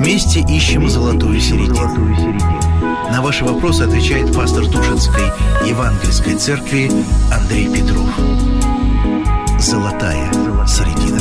Вместе ищем золотую середину. На ваши вопросы отвечает пастор Тушинской Евангельской церкви Андрей Петров. Золотая середина.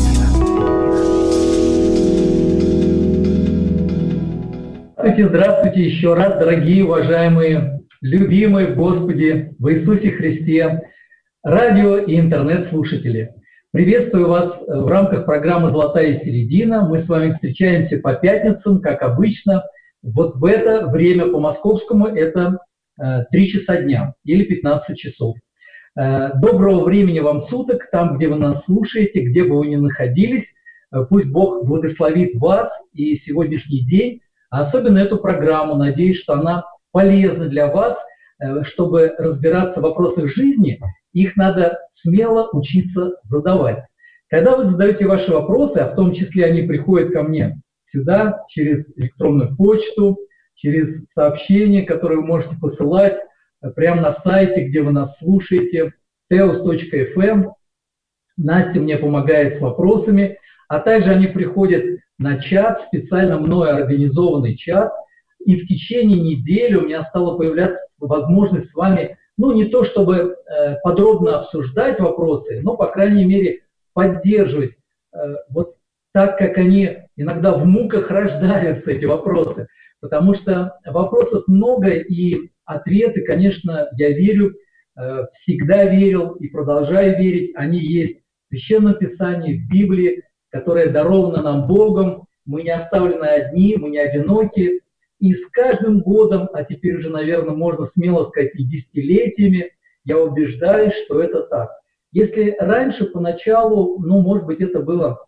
Здравствуйте еще раз, дорогие, уважаемые, любимые в Господе, в Иисусе Христе, радио и интернет-слушатели. Приветствую вас в рамках программы «Золотая середина». Мы с вами встречаемся по пятницам, как обычно. Вот в это время по московскому это 3 часа дня или 15 часов. Доброго времени вам суток, там, где вы нас слушаете, где бы вы ни находились. Пусть Бог благословит вас и сегодняшний день, а особенно эту программу. Надеюсь, что она полезна для вас, чтобы разбираться в вопросах жизни. Их надо смело учиться задавать. Когда вы задаете ваши вопросы, а в том числе они приходят ко мне сюда через электронную почту, через сообщения, которые вы можете посылать прямо на сайте, где вы нас слушаете, teos.fm. Настя мне помогает с вопросами, а также они приходят на чат, специально мною организованный чат, и в течение недели у меня стала появляться возможность с вами, не то чтобы подробно обсуждать вопросы, но, по крайней мере, поддерживать вот так, как они иногда в муках рождаются, эти вопросы. Потому что вопросов много, и ответы, конечно, я верю, всегда верил и продолжаю верить, они есть в Священном Писании, в Библии, которая дарована нам Богом, мы не оставлены одни, мы не одиноки. И с каждым годом, а теперь уже, наверное, можно смело сказать, и десятилетиями, я убеждаюсь, что это так. Если раньше, поначалу, может быть, это было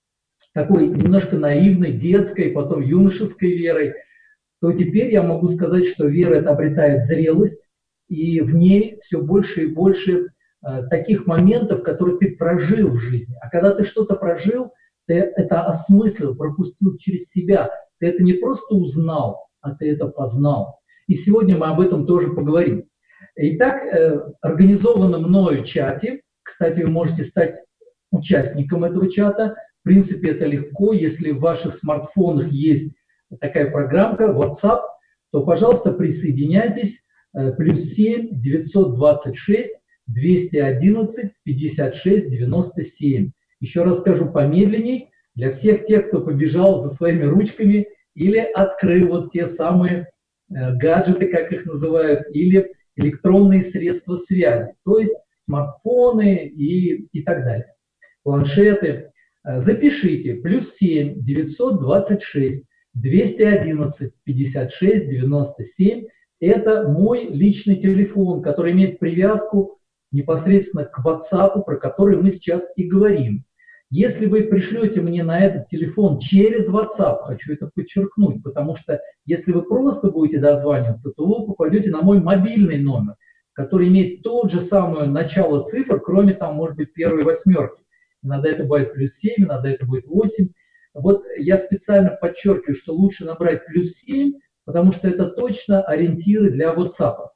такой немножко наивной, детской, потом юношеской верой, то теперь я могу сказать, что вера это обретает зрелость, и в ней все больше и больше таких моментов, которые ты прожил в жизни. А когда ты что-то прожил, ты это осмыслил, пропустил через себя. Ты это не просто узнал, а ты это познал. И сегодня мы об этом тоже поговорим. Итак, организовано мною чате. Кстати, вы можете стать участником этого чата. В принципе, это легко. Если в ваших смартфонах есть такая программка WhatsApp, то, пожалуйста, присоединяйтесь. +7 926 211 56 97. Еще раз скажу помедленней. Для всех тех, кто побежал за своими ручками или открыл вот те самые гаджеты, как их называют, или электронные средства связи, то есть смартфоны и так далее, планшеты. Запишите +7 926 211 56 97. Это мой личный телефон, который имеет привязку непосредственно к WhatsApp, про который мы сейчас и говорим. Если вы пришлете мне на этот телефон через WhatsApp, хочу это подчеркнуть, потому что если вы просто будете дозваниваться, то вы попадете на мой мобильный номер, который имеет тот же самое начало цифр, кроме там, может быть, первой восьмерки. Иногда это будет +7, иногда это будет 8. Вот я специально подчеркиваю, что лучше набрать +7, потому что это точно ориентиры для WhatsApp.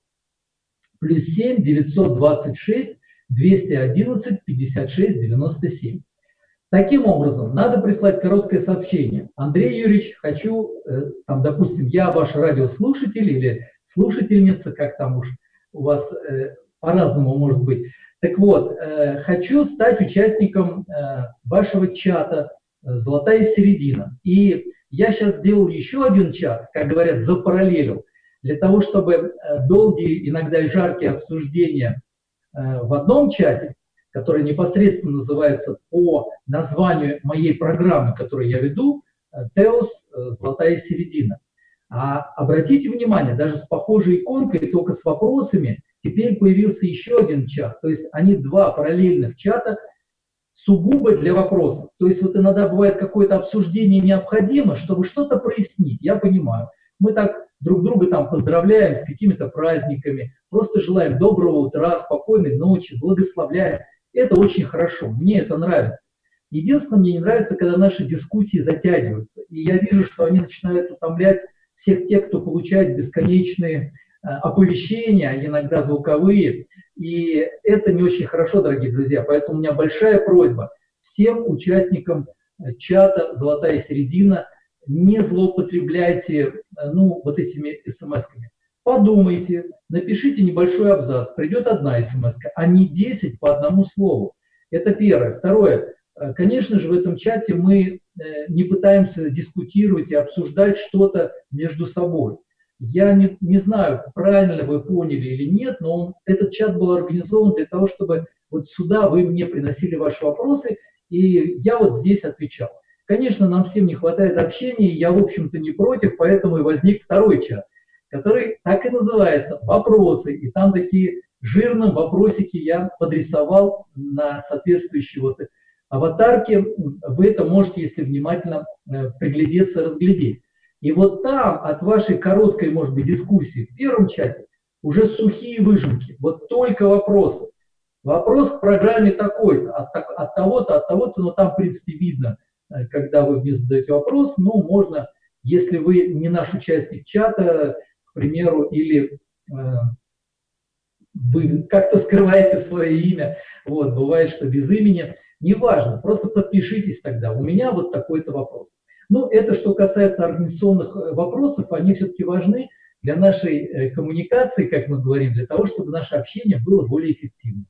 +7 926 211 56 97. Таким образом, надо прислать короткое сообщение. Андрей Юрьевич, хочу, допустим, я ваш радиослушатель или слушательница, как там уж у вас по-разному может быть. Так вот, хочу стать участником вашего чата «Золотая середина». И я сейчас сделал еще один чат, как говорят, запараллелил, для того, чтобы долгие, иногда и жаркие обсуждения в одном чате, который непосредственно называется по названию моей программы, которую я веду, «Теос. Золотая середина». А обратите внимание, даже с похожей иконкой, только с вопросами, теперь появился еще один чат. То есть они два параллельных чата, сугубо для вопросов. То есть вот иногда бывает какое-то обсуждение необходимо, чтобы что-то прояснить. Я понимаю. Мы так друг друга там поздравляем с какими-то праздниками, просто желаем доброго утра, спокойной ночи, благословляем. Это очень хорошо, мне это нравится. Единственное, мне не нравится, когда наши дискуссии затягиваются. И я вижу, что они начинают утомлять всех тех, кто получает бесконечные оповещения, а иногда звуковые. И это не очень хорошо, дорогие друзья. Поэтому у меня большая просьба всем участникам чата «Золотая середина» не злоупотребляйте, вот этими смс-ками. Подумайте, напишите небольшой абзац, придет одна смс-ка, а не 10 по одному слову. Это первое. Второе. Конечно же, в этом чате мы не пытаемся дискутировать и обсуждать что-то между собой. Я не знаю, правильно вы поняли или нет, но этот чат был организован для того, чтобы вот сюда вы мне приносили ваши вопросы, и я вот здесь отвечал. Конечно, нам всем не хватает общения, и я, в общем-то, не против, поэтому и возник второй чат, который так и называется «Вопросы». И там такие жирные вопросики я подрисовал на соответствующие вот аватарки. Вы это можете, если внимательно приглядеться, разглядеть. И вот там от вашей короткой, может быть, дискуссии в первом чате уже сухие выжимки, вот только вопросы. Вопрос к программе такой-то, от того-то, но там, в принципе, видно, когда вы мне задаете вопрос, можно, если вы не наш участник чата, к примеру, или вы как-то скрываете свое имя, вот, бывает, что без имени, неважно, просто подпишитесь тогда, у меня вот такой-то вопрос. Это что касается организационных вопросов, они все-таки важны для нашей коммуникации, как мы говорим, для того, чтобы наше общение было более эффективным.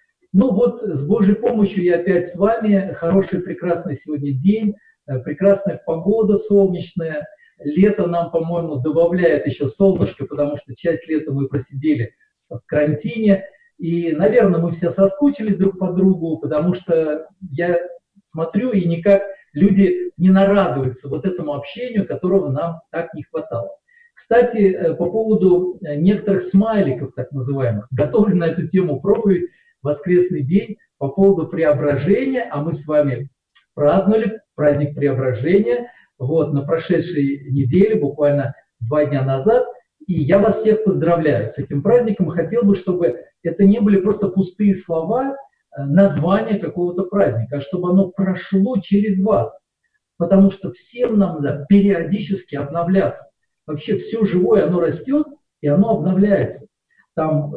С Божьей помощью я опять с вами. Хороший, прекрасный сегодня день, прекрасная погода солнечная. Лето нам, по-моему, добавляет еще солнышко, потому что часть лета мы просидели в карантине. И, наверное, мы все соскучились друг по другу, потому что я смотрю, и никак люди не нарадуются вот этому общению, которого нам так не хватало. Кстати, по поводу некоторых смайликов, так называемых, готовлю на эту тему проповедь воскресный день по поводу преображения, а мы с вами праздновали праздник преображения на прошедшей неделе, буквально 2 дня назад, и я вас всех поздравляю с этим праздником. Хотел бы, чтобы это не были просто пустые слова, название какого-то праздника, а чтобы оно прошло через вас, потому что всем нам надо периодически обновляться. Вообще все живое, оно растет, и оно обновляется. Там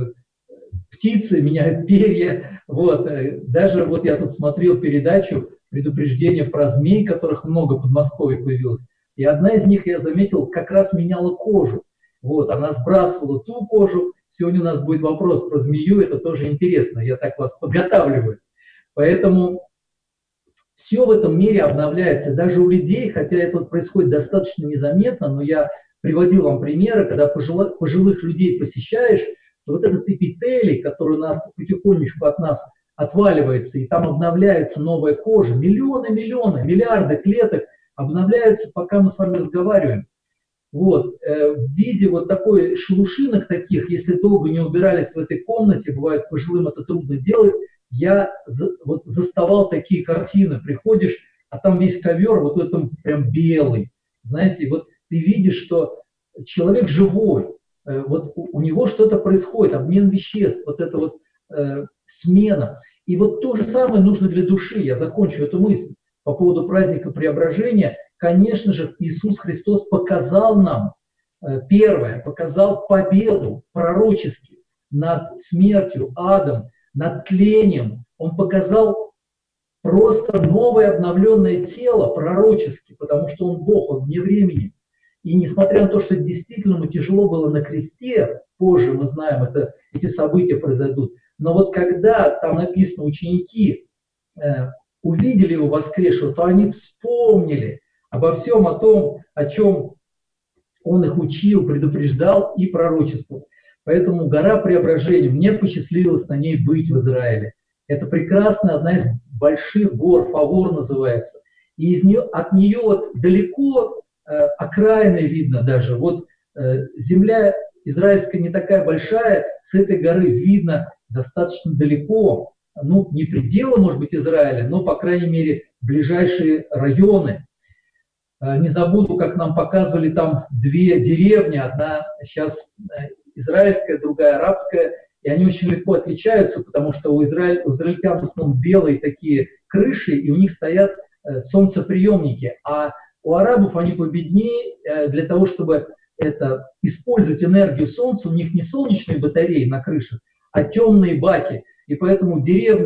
птицы меняют перья, даже я тут смотрел передачу «Предупреждение про змей», которых много в Подмосковье появилось, и одна из них, я заметил, как раз меняла кожу. Она сбрасывала ту кожу. Сегодня у нас будет вопрос про змею, это тоже интересно, я так вас подготавливаю. Поэтому все в этом мире обновляется, даже у людей, хотя это происходит достаточно незаметно, но я приводил вам примеры, когда пожилых людей посещаешь, то вот этот эпителий, который у нас потихонечку от нас отваливается, и там обновляется новая кожа, миллионы, миллиарды клеток обновляются, пока мы с вами разговариваем. В виде такой шелушинок таких, если долго не убирались в этой комнате, бывает пожилым это трудно делать, я заставал такие картины, приходишь, а там весь ковер в этом прям белый, знаете, ты видишь, что человек живой, у него что-то происходит, обмен веществ, смена. И то же самое нужно для души. Я закончу эту мысль по поводу праздника преображения. Конечно же, Иисус Христос показал нам, первое, показал победу пророчески над смертью, адом, над тлением. Он показал просто новое обновленное тело пророчески, потому что Он Бог, Он вне времени. И несмотря на то, что действительно ему тяжело было на кресте, позже мы знаем, эти события произойдут, но когда там написано, ученики увидели его воскресшего, то они вспомнили обо всем о том, о чем он их учил, предупреждал и пророчествовал. Поэтому гора преображения, мне посчастливилось на ней быть в Израиле. Это прекрасная, одна из больших гор, Фавор называется. И от нее далеко окраины видно даже. Земля израильская не такая большая, с этой горы видно достаточно далеко. Не пределы, может быть, Израиля, но, по крайней мере, ближайшие районы. Не забуду, как нам показывали там 2 деревни, одна сейчас израильская, другая арабская, и они очень легко отличаются, потому что у израильтян в основном белые такие крыши, и у них стоят солнцеприемники, а у арабов они победнее. Для того, чтобы использовать энергию солнца, у них не солнечные батареи на крышах, а темные баки. И поэтому деревня,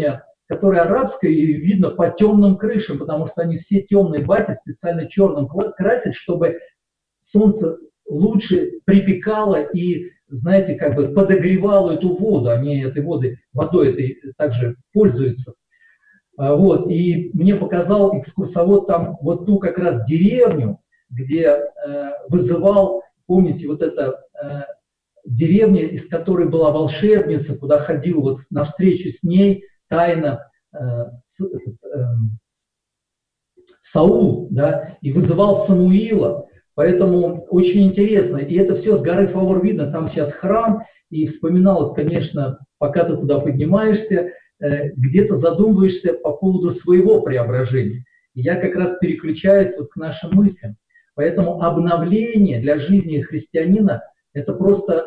которая арабская, и видно по темным крышам, потому что они все темные бати специально черным красят, чтобы солнце лучше припекало и, знаете, как бы подогревало эту воду. Они этой водой этой также пользуются. Вот, и мне показал экскурсовод там вот ту как раз деревню, где вызывал, помните, вот эта деревня, из которой была волшебница, куда ходил вот на встречу с ней тайно Саул, да, и вызывал Самуила. Поэтому очень интересно. И это все с горы Фавор видно. Там сейчас храм, и вспоминалось, конечно, пока ты туда поднимаешься, где-то задумываешься по поводу своего преображения. И я как раз переключаюсь вот к нашим мыслям. Поэтому обновление для жизни христианина это просто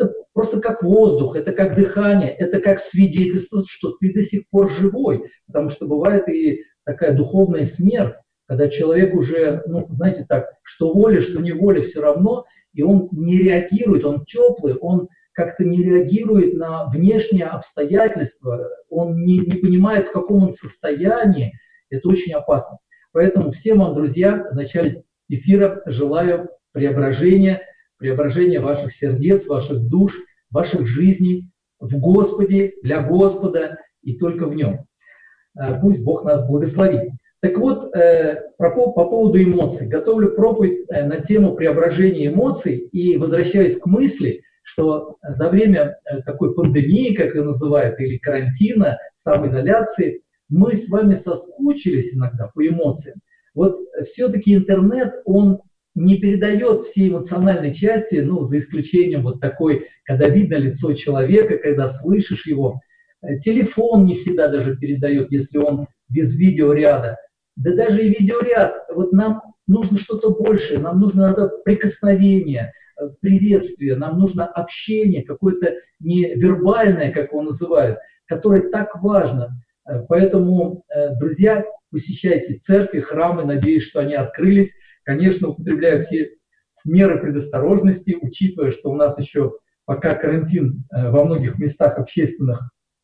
как воздух, это как дыхание, это как свидетельство, что ты до сих пор живой. Потому что бывает и такая духовная смерть, когда человек уже, ну, знаете так, что воля, что неволя, все равно, и он не реагирует, он теплый, он как-то не реагирует на внешние обстоятельства, он не понимает, в каком он состоянии. Это очень опасно. Поэтому всем вам, друзья, в начале эфира желаю преображения ваших сердец, ваших душ, ваших жизней в Господе, для Господа и только в Нем. Пусть Бог нас благословит. Так вот, по поводу эмоций. Готовлю проповедь на тему преображения эмоций и возвращаюсь к мысли, что за время такой пандемии, как ее называют, или карантина, самоизоляции, мы с вами соскучились иногда по эмоциям. Вот все-таки интернет, он не передает всей эмоциональной части, ну, за исключением вот такой, когда видно лицо человека, когда слышишь его. Телефон не всегда даже передает, если он без видеоряда. Да даже и видеоряд, вот нам нужно что-то большее, нам нужно прикосновение, приветствие, нам нужно общение, какое-то невербальное, как его называют, которое так важно. Поэтому, друзья, посещайте церкви, храмы, надеюсь, что они открылись. Конечно, употребляю все меры предосторожности, учитывая, что у нас еще пока карантин во многих местах общественных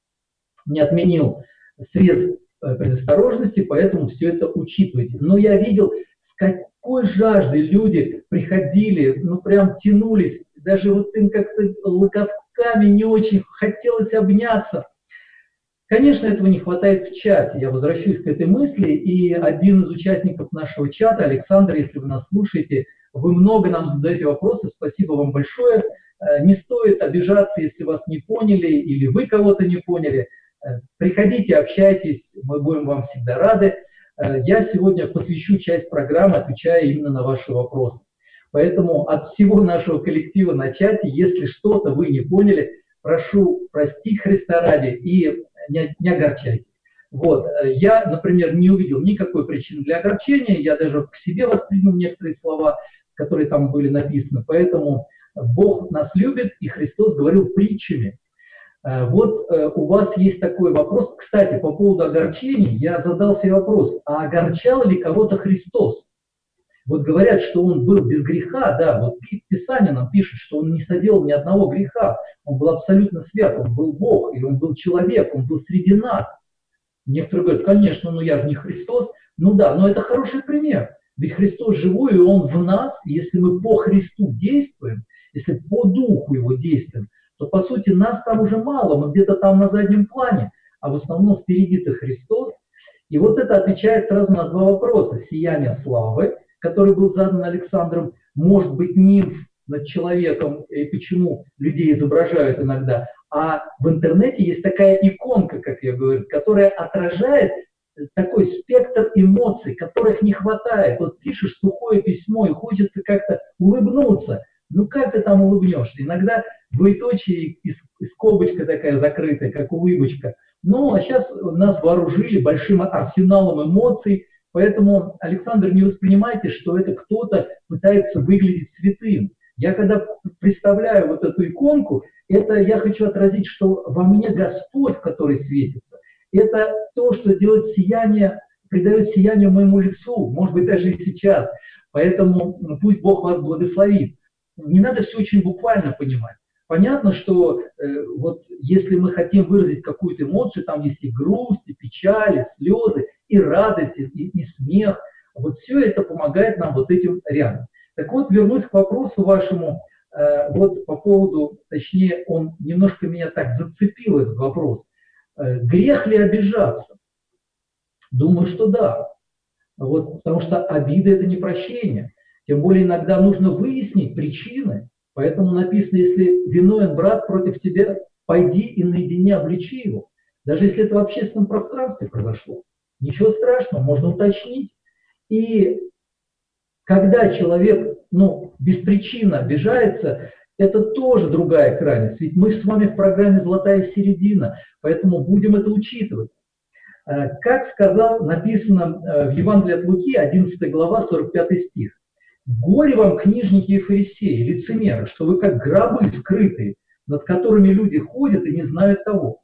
не отменил средств предосторожности, поэтому все это учитывайте. Но я видел, с какой жаждой люди приходили, ну прям тянулись, даже вот им как-то локотками не очень хотелось обняться. Конечно, этого не хватает в чате. Я возвращусь к этой мысли, и один из участников нашего чата, Александр, если вы нас слушаете, вы много нам задаете вопросы, спасибо вам большое. Не стоит обижаться, если вас не поняли, или вы кого-то не поняли. Приходите, общайтесь, мы будем вам всегда рады. Я сегодня посвящу часть программы, отвечая именно на ваши вопросы. Поэтому от всего нашего коллектива на чате, если что-то вы не поняли, прошу простить Христа ради и не огорчайтесь. Вот. Я, например, не увидел никакой причины для огорчения, я даже к себе воспринял некоторые слова, которые там были написаны. Поэтому Бог нас любит, и Христос говорил притчами. Вот у вас есть такой вопрос. Кстати, по поводу огорчений, я задал себе вопрос, а огорчал ли кого-то Христос? Вот говорят, что он был без греха, да, вот Писание нам пишет, что он не соделал ни одного греха, он был абсолютно свят, он был Бог, и он был человек, он был среди нас. Некоторые говорят, конечно, ну я же не Христос. Ну да, но это хороший пример, ведь Христос живой, и он в нас, и если мы по Христу действуем, если по Духу его действуем, то по сути нас там уже мало, мы где-то там на заднем плане, а в основном впереди-то Христос. И вот это отвечает сразу на два вопроса. Сияние славы, который был задан Александром, может быть нимф над человеком, и почему людей изображают иногда. А в интернете есть такая иконка, как я говорю, которая отражает такой спектр эмоций, которых не хватает. Вот пишешь сухое письмо, и хочется как-то улыбнуться. Ну как ты там улыбнешься? Иногда двоеточие и скобочка такая закрытая, как улыбочка. Ну а сейчас нас вооружили большим арсеналом эмоций, поэтому, Александр, не воспринимайте, что это кто-то пытается выглядеть святым. Я когда представляю вот эту иконку, это я хочу отразить, что во мне Господь, который светится. Это то, что делает сияние, придает сияние моему лицу, может быть, даже и сейчас. Поэтому пусть Бог вас благословит. Не надо все очень буквально понимать. понятно, что вот если мы хотим выразить какую-то эмоцию, там есть и грусть, и печаль, и слезы, и радость, и смех. Вот все это помогает нам вот этим рядом. Так вот, вернусь к вопросу вашему, вот по поводу, точнее, он немножко меня так зацепил, этот вопрос. Грех ли обижаться? Думаю, что да. Вот, потому что обида – это не прощение. Тем более иногда нужно выяснить причины. Поэтому написано, если виновен брат против тебя, пойди и наедине обличи его. Даже если это в общественном пространстве произошло. Ничего страшного, можно уточнить. И когда человек беспричинно обижается, это тоже другая крайность. Ведь мы с вами в программе «Золотая середина», поэтому будем это учитывать. Как написано в Евангелии от Луки, 11 глава, 45 стих. «Горе вам, книжники и фарисеи, лицемеры, что вы как гробы скрытые, над которыми люди ходят и не знают того».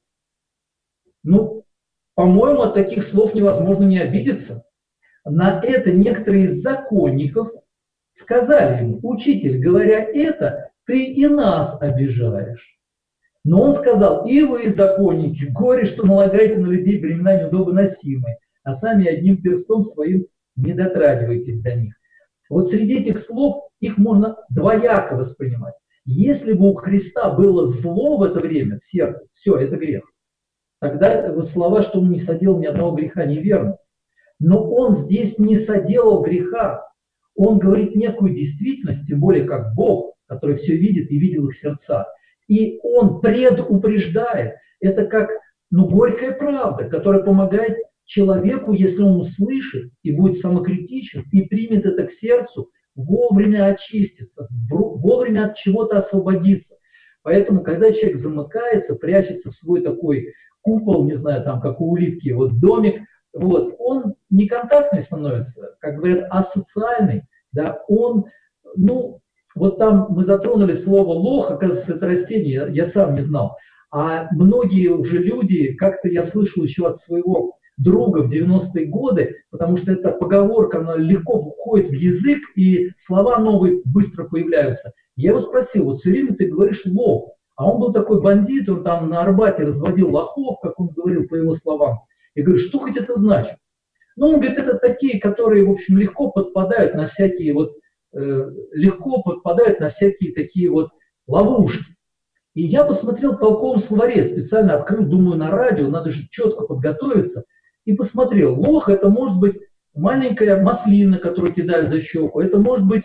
По-моему, от таких слов невозможно не обидеться. На это некоторые из законников сказали ему: «Учитель, говоря это, ты и нас обижаешь». Но он сказал: «И вы, законники, горе, что налагаете на людей бремена неудобоносимые, а сами одним перстом своим не дотрагиваетесь до них». Вот среди этих слов их можно двояко воспринимать. Если бы у Христа было зло в это время в сердце, все, это грех. Тогда вот слова, что он не соделал ни одного греха, неверно. Но он здесь не соделал греха. Он говорит некую действительность, тем более как Бог, который все видит и видел их сердца. И он предупреждает. Это как горькая правда, которая помогает человеку, если он услышит и будет самокритичен, и примет это к сердцу, вовремя очиститься, вовремя от чего-то освободиться. Поэтому, когда человек замыкается, прячется в свой такой купол, не знаю, там, как у улитки, вот домик, вот, он не контактный становится, как говорят, асоциальный, да, он, вот там мы затронули слово лох, оказывается, это растение, я сам не знал, а многие уже люди, как-то я слышал еще от своего друга в 90-е годы, потому что эта поговорка, она легко входит в язык, и слова новые быстро появляются. Я его спросил: вот все время ты говоришь лох, а он был такой бандит, он там на Арбате разводил лохов, как он говорил по его словам. Я говорю: что хоть это значит? Он говорит, это такие, которые, в общем, легко подпадают на всякие такие вот ловушки. И я посмотрел в толковом словаре, специально открыл, думаю, на радио, надо же четко подготовиться, и посмотрел. Лох — это может быть маленькая маслина, которую кидают за щеку, это может быть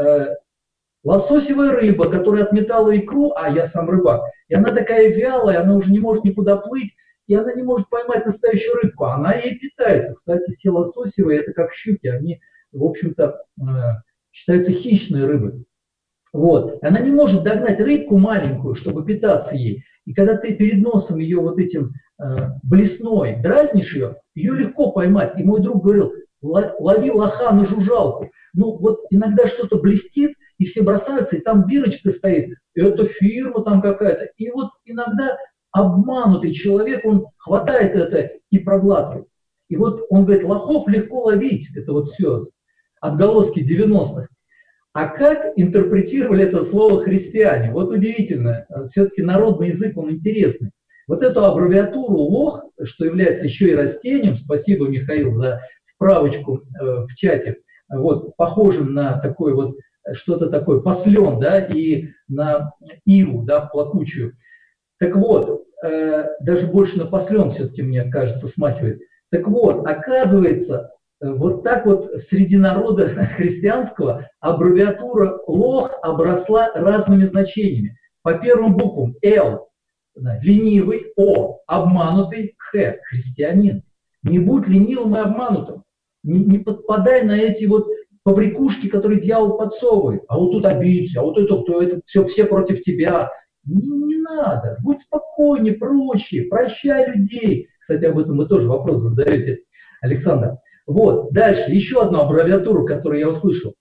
лососевая рыба, которая отметала икру, а я сам рыбак, и она такая вялая, она уже не может никуда плыть, и она не может поймать настоящую рыбку, она ей питается. Кстати, все лососевые — это как щуки, они, в общем-то, считаются хищной рыбой. Вот. Она не может догнать рыбку маленькую, чтобы питаться ей. И когда ты перед носом ее вот этим блесной дразнишь ее легко поймать. И мой друг говорил: лови лоха на жужжалку. Вот иногда что-то блестит, и все бросаются, и там бирочка стоит, это фирма там какая-то. И вот иногда обманутый человек, он хватает это и проглатывает. И вот он говорит: лохов легко ловить, это вот все отголоски 90-х. А как интерпретировали это слово христиане? Вот удивительно, все-таки народный язык, он интересный. Вот эту аббревиатуру лох, что является еще и растением, спасибо, Михаил, за справочку в чате, вот, похожим на такой вот, что-то такое, послен, да, и на иву, да, плакучую. Так вот, даже больше на послен все-таки, мне кажется, смахивает. Так вот, оказывается, вот так вот среди народа христианского аббревиатура лох обросла разными значениями. По первым буквам Л, ленивый, О, обманутый, Х, христианин. Не будь ленивым и обманутым. Не подпадай на эти вот побрякушки, которые дьявол подсовывает. А вот тут обидься, а вот это кто, это все против тебя. Не надо, будь спокойнее, проще, прощай людей. Кстати, об этом вы тоже вопрос задаете, Александр. Вот, дальше, еще одну аббревиатуру, которую я услышал.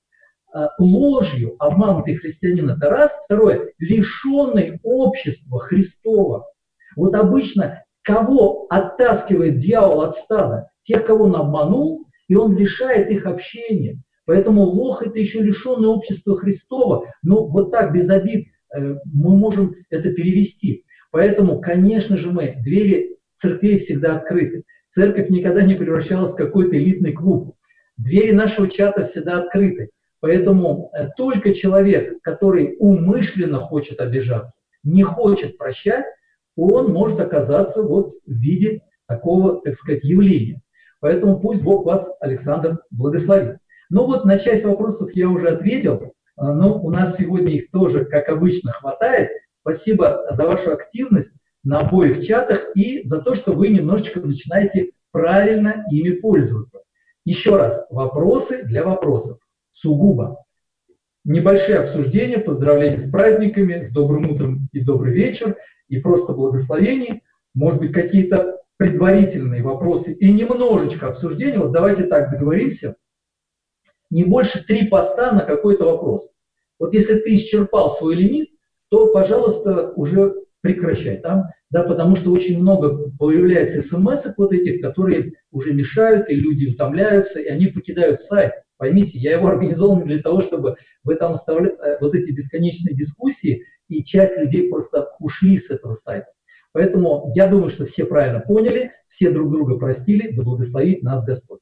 Ложью обманутый христианин — это раз. Второе, лишенный общества Христова. Вот обычно кого оттаскивает дьявол от стада? Тех, кого он обманул, и он лишает их общения. Поэтому лох — это еще лишенный общества Христова. Вот так, без обид, мы можем это перевести. Поэтому, конечно же, двери церквей всегда открыты. Церковь никогда не превращалась в какой-то элитный клуб. Двери нашего чата всегда открыты. Поэтому только человек, который умышленно хочет обижаться, не хочет прощать, он может оказаться вот в виде такого, так сказать, явления. Поэтому пусть Бог вас, Александр, благословит. Ну вот на часть вопросов я уже ответил, но у нас сегодня их тоже, как обычно, хватает. Спасибо за вашу активность на обоих чатах и за то, что вы немножечко начинаете правильно ими пользоваться. Еще раз, вопросы для вопросов. Сугубо. Небольшие обсуждения, поздравления с праздниками, с добрым утром и добрый вечер, и просто благословений. Может быть, какие-то предварительные вопросы и немножечко обсуждения. Вот давайте так договоримся. Не больше 3 поста на какой-то вопрос. Вот если ты исчерпал свой лимит, то, пожалуйста, уже прекращай там, да, потому что очень много появляется смс-ок вот этих, которые уже мешают, и люди утомляются, и они покидают сайт. Поймите, я его организовал для того, чтобы вы там оставляли вот эти бесконечные дискуссии, и часть людей просто ушли с этого сайта. Поэтому я думаю, что все правильно поняли, все друг друга простили, да благословит нас Господь.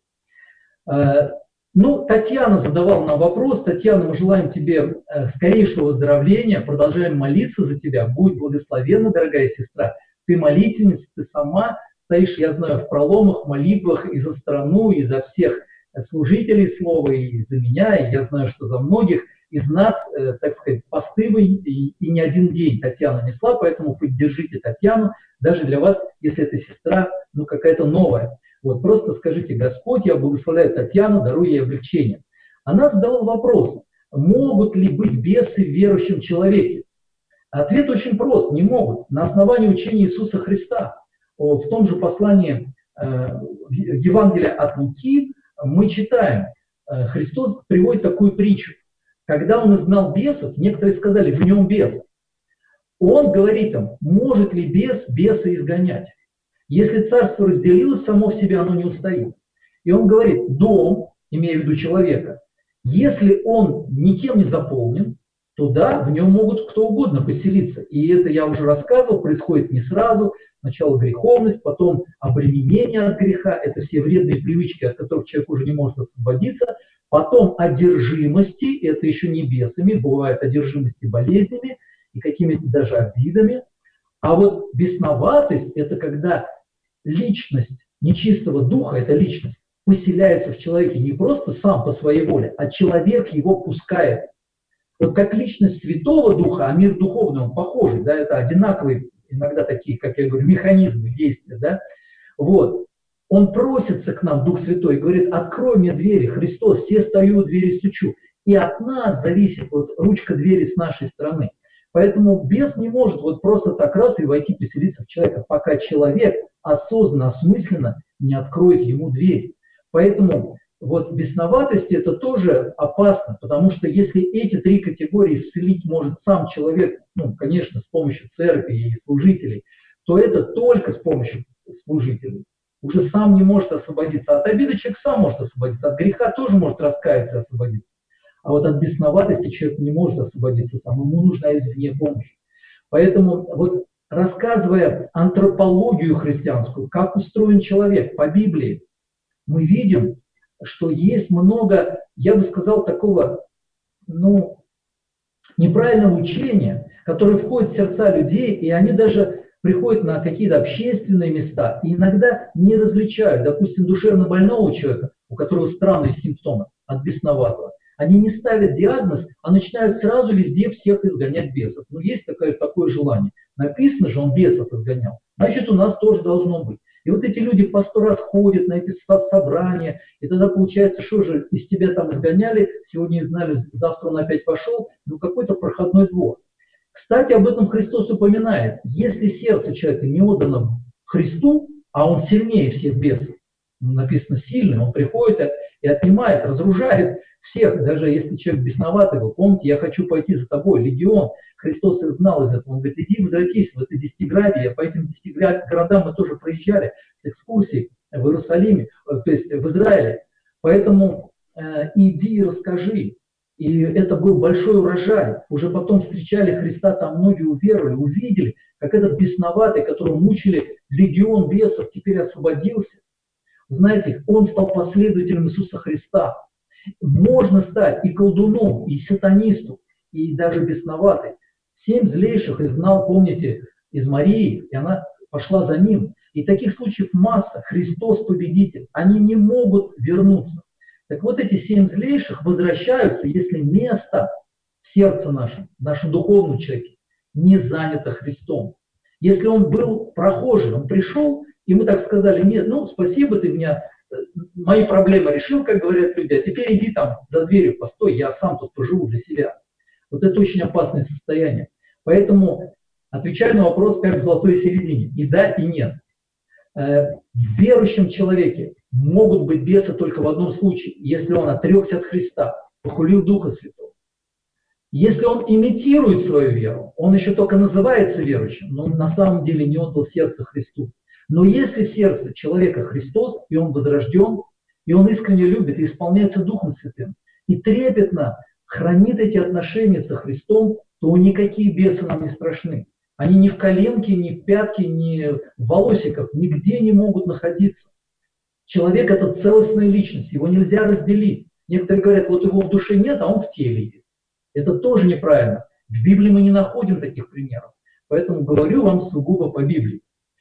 Ну, Татьяна задавала нам вопрос. Татьяна, мы желаем тебе скорейшего выздоровления, продолжаем молиться за тебя. Будь благословенна, дорогая сестра. Ты молитвенница, ты сама стоишь, я знаю, в проломах, молитвах и за страну, и за всех служителей слова, и за меня, и я знаю, что за многих из нас, так сказать, посты вы и не один день Татьяна несла, поэтому поддержите Татьяну, даже для вас, если эта сестра, ну, какая-то новая. Вот просто скажите: Господь, я благословляю Татьяну, даруй ей облегчение. Она задала вопрос: могут ли быть бесы в верующем человеке? Ответ очень прост: не могут. На основании учения Иисуса Христа. В том же послании Евангелия от Луки мы читаем, Христос приводит такую притчу. Когда он изгнал бесов, некоторые сказали: в нем бес. Он говорит им: может ли бес беса изгонять? Если царство разделилось само в себе, оно не устоит. И он говорит: дом, имея в виду человека, если он никем не заполнен, то да, в нем могут кто угодно поселиться. И это я уже рассказывал, происходит не сразу. Сначала греховность, потом обременение от греха. Это все вредные привычки, от которых человек уже не может освободиться. Потом одержимости, это еще не бесами, бывают одержимости болезнями и какими-то даже обидами. А вот бесноватость – это когда личность нечистого духа, эта личность, поселяется в человеке не просто сам по своей воле, а человек его пускает. Вот как личность Святого Духа, а мир духовный, он похожий, да, это одинаковые иногда такие, как я говорю, механизмы действия, да. Вот. Он просится к нам, Дух Святой, и говорит: открой мне двери, Христос, все стою у двери стучу. И от нас зависит вот ручка двери с нашей стороны. Поэтому бес не может вот просто так раз и войти, поселиться в человека, пока человек осознанно, осмысленно не откроет ему дверь. Поэтому вот бесноватость — это тоже опасно, потому что если эти 3 категории исцелить может сам человек, ну, конечно, с помощью церкви и служителей, то это только с помощью служителей. Уже сам не может освободиться. От обиды человек сам может освободиться, от греха тоже может раскаяться и освободиться. А вот от бесноватости человек не может освободиться сам, ему нужна извне помощь. Поэтому вот рассказывая антропологию христианскую, как устроен человек по Библии, мы видим, что есть много, я бы сказал, такого, ну, неправильного учения, которое входит в сердца людей, и они даже приходят на какие-то общественные места и иногда не различают, допустим, душевно больного человека, у которого странные симптомы от бесноватого. Они не ставят диагноз, а начинают сразу везде всех изгонять бесов. Ну, есть такое желание. Написано же, он бесов изгонял. Значит, у нас тоже должно быть. И вот эти люди по 100 раз ходят на эти собрания, и тогда получается, что же из тебя там изгоняли, сегодня изгнали, завтра он опять пошел, ну какой-то проходной двор. Кстати, об этом Христос упоминает. Если сердце человека не отдано Христу, а он сильнее всех бесов, написано сильный, он приходит и отнимает, разоружает всех, даже если человек бесноватый был. Помните, я хочу пойти за тобой, легион. Христос их знал из этого. Он говорит: иди возвратись в это Десятиградие. По этим городам мы тоже проезжали с экскурсией в Иерусалиме, то есть в Израиле. Поэтому иди и расскажи. И это был большой урожай. Уже потом встречали Христа, там многие уверовали, увидели, как этот бесноватый, которого мучили легион бесов, теперь освободился. Знаете, он стал последователем Иисуса Христа. Можно стать и колдуном, и сатанистом, и даже бесноватой. 7 злейших изгнал, помните, из Марии, и она пошла за ним. И таких случаев масса. Христос победитель. Они не могут вернуться. Так вот, эти 7 злейших возвращаются, если место в сердце нашем, в нашем духовном человеке, не занято Христом. Если он был прохожий, он пришел, и мы так сказали: нет, ну, спасибо, ты меня, мои проблемы решил, как говорят люди, а теперь иди там за дверью, постой, я сам тут поживу для себя. Вот это очень опасное состояние. Поэтому отвечаю на вопрос, как в золотой середине. И да, и нет. В верующем человеке могут быть бесы только в одном случае, если он отрекся от Христа, похулил Духа Святого. Если он имитирует свою веру, он еще только называется верующим, но он на самом деле не отдал сердце Христу. Но если сердце человека Христос, и он возрожден, и он искренне любит, и исполняется Духом Святым, и трепетно хранит эти отношения со Христом, то никакие бесы нам не страшны. Они ни в коленке, ни в пятке, ни в волосиках, нигде не могут находиться. Человек – это целостная личность, его нельзя разделить. Некоторые говорят, вот его в душе нет, а он в теле есть. Это тоже неправильно. В Библии мы не находим таких примеров. Поэтому говорю вам сугубо по Библии.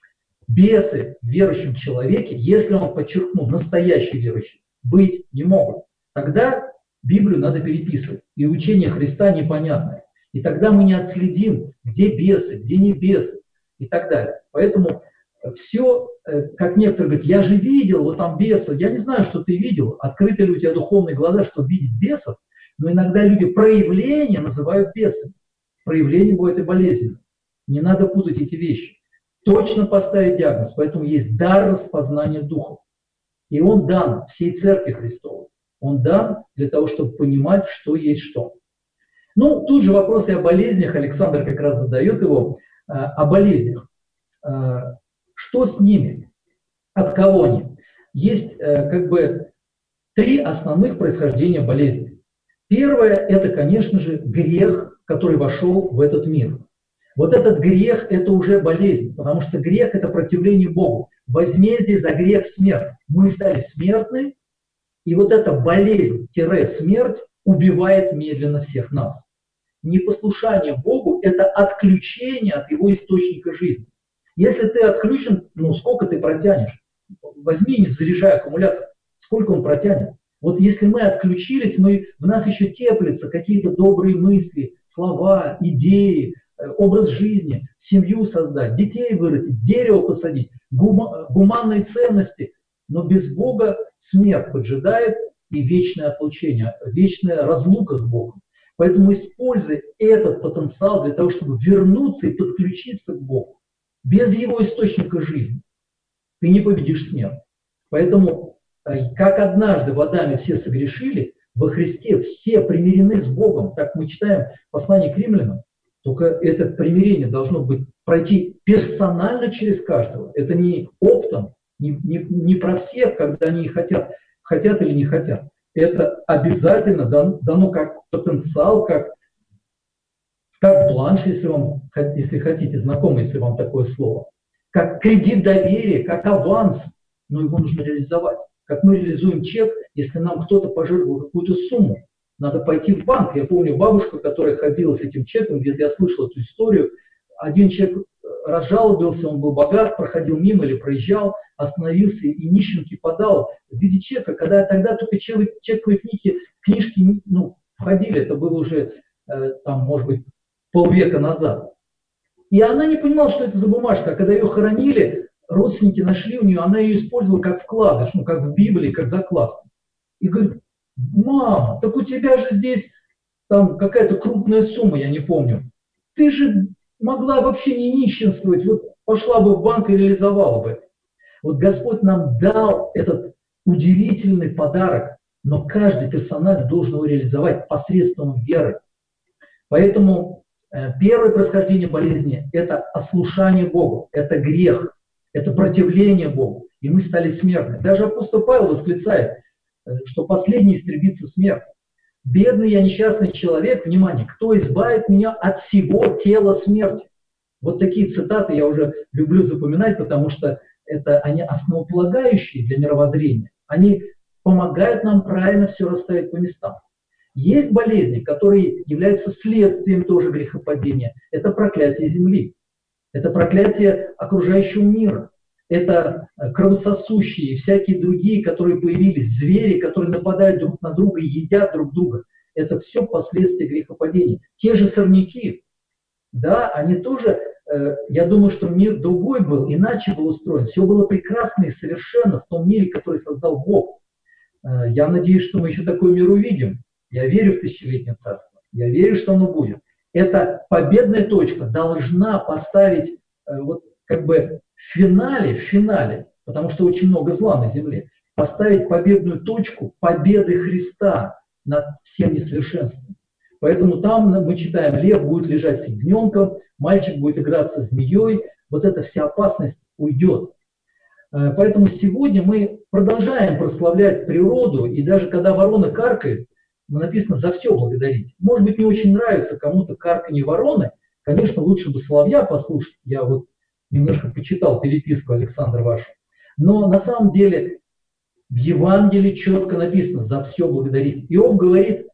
Бесы в верующем человеке, если он, подчеркну, настоящий верующий, быть не могут. Тогда Библию надо переписывать, и учение Христа непонятное. И тогда мы не отследим, где бесы, где не бесы и так далее. Поэтому все, как некоторые говорят, я же видел, вот там бесов. Я не знаю, что ты видел, открыты ли у тебя духовные глаза, чтобы видеть бесов, но иногда люди проявления называют бесами. Проявление бывает и болезненно. Не надо путать эти вещи. Точно поставить диагноз. Поэтому есть дар распознания духов. И он дан всей Церкви Христовой. Он дан для того, чтобы понимать, что есть что. Ну, тут же вопрос и о болезнях. Александр как раз задает его. О болезнях. Что с ними? От кого они? Есть как бы 3 основных происхождения болезней. Первое – это, конечно же, грех, который вошел в этот мир. Вот этот грех – это уже болезнь, потому что грех – это противление Богу. Возмездие за грех – смерть. Мы стали смертны, и вот эта болезнь-смерть убивает медленно всех нас. Непослушание Богу – это отключение от Его источника жизни. Если ты отключен, ну сколько ты протянешь? Возьми, не заряжай аккумулятор. Сколько он протянет? Вот если мы отключились, в нас еще теплятся какие-то добрые мысли, слова, идеи, образ жизни, семью создать, детей вырастить, дерево посадить, гуманные ценности. Но без Бога смерть поджидает и вечное отлучение, вечная разлука с Богом. Поэтому используй этот потенциал для того, чтобы вернуться и подключиться к Богу. Без Его источника жизни ты не победишь смерть. Поэтому, как однажды в Адаме все согрешили, во Христе все примирены с Богом. Так мы читаем послание к римлянам. Только это примирение должно пройти персонально через каждого. Это не оптом, не про всех, когда они хотят или не хотят. Это обязательно дано как потенциал, как бланш, если хотите, знакомо, если вам такое слово. Как кредит доверия, как аванс, но его нужно реализовать. Как мы реализуем чек, если нам кто-то пожертвовал какую-то сумму. Надо пойти в банк. Я помню бабушку, которая ходила с этим чеком, где я слышал эту историю. Один человек разжалобился, он был богат, проходил мимо или проезжал, остановился и нищенке подал в виде чека. Когда тогда только чековые книжки входили, это было уже, может быть, полвека назад. И она не понимала, что это за бумажка. А когда ее хоронили, родственники нашли у нее, она ее использовала как вкладыш, как в Библии, как закладку. И говорит: мама, так у тебя же здесь какая-то крупная сумма, я не помню. Ты же могла вообще не нищенствовать, вот пошла бы в банк и реализовала бы. Вот Господь нам дал этот удивительный подарок, но каждый персонаж должен его реализовать посредством веры. Поэтому первое происхождение болезни – это ослушание Богу, это грех, это противление Богу, и мы стали смертны. Даже апостол Павел восклицает, что последний истребится смерть. Бедный я несчастный человек, внимание, кто избавит меня от всего тела смерти? Вот такие цитаты я уже люблю запоминать, потому что они основополагающие для мировоззрения. Они помогают нам правильно все расставить по местам. Есть болезни, которые являются следствием тоже грехопадения. Это проклятие земли, это проклятие окружающего мира, это кровососущие и всякие другие, которые появились, звери, которые нападают друг на друга и едят друг друга. Это все последствия грехопадения. Те же сорняки, да, они тоже, я думаю, что мир другой был, иначе был устроен. Все было прекрасно и совершенно в том мире, который создал Бог. Я надеюсь, что мы еще такой мир увидим. Я верю в тысячелетнее царство. Я верю, что оно будет. Эта победная точка должна поставить вот как бы в финале, потому что очень много зла на земле, поставить победную точку победы Христа над всем несовершенством. Поэтому там мы читаем, лев будет лежать с ягненком, мальчик будет играться с змеей, вот эта вся опасность уйдет. Поэтому сегодня мы продолжаем прославлять природу, и даже когда ворона каркает, написано «за все благодарить». Может быть, не очень нравится кому-то карканье вороны, конечно, лучше бы соловья послушать, я вот немножко почитал переписку Александра вашу, но на самом деле в Евангелии четко написано «за все благодарить». Иов говорит